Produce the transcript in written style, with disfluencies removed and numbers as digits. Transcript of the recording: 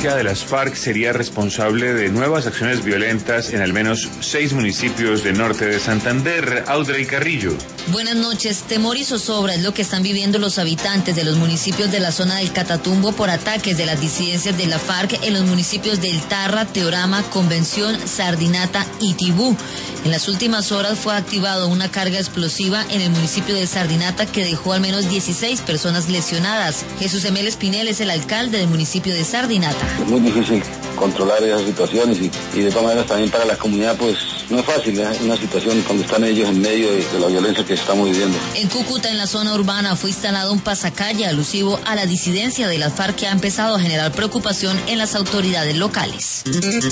disidencia de las FARC sería responsable de nuevas acciones violentas en al menos 6 municipios del norte de Santander. Audrey Carrillo. Buenas noches. Temor y zozobra es lo que están viviendo los habitantes de los municipios de la zona del Catatumbo por ataques de las disidencias de la FARC en los municipios del Tarra, Teorama, Convención, Sardinata y Tibú. En las últimas horas fue activado una carga explosiva en el municipio de Sardinata que dejó al menos 16 personas lesionadas. Jesús Emel Espinel es el alcalde del municipio de Sardinata. Es muy difícil controlar esas situaciones y de todas maneras también para la comunidad pues no es fácil, es una situación cuando están ellos en medio de la violencia que estamos viviendo. En Cúcuta, en la zona urbana, fue instalado un pasacalle alusivo a la disidencia de las FARC que ha empezado a generar preocupación en las autoridades locales.